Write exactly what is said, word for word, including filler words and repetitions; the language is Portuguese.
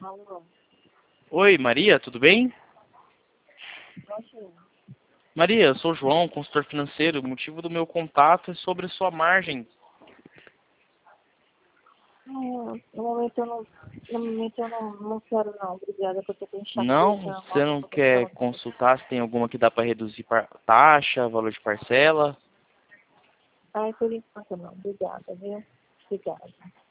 Alô? Oi, Maria, tudo bem? Posso? Maria, eu sou o João, consultor financeiro. O motivo do meu contato é sobre sua margem. Ah, no momento eu não, no momento eu não, não quero não, obrigada, porque eu tô com Não? enxaqueca, mal Você tô não conversando quer com consultar se tem alguma que dá para reduzir par- taxa, valor de parcela? Ai, por enquanto não, obrigada, viu? Obrigada.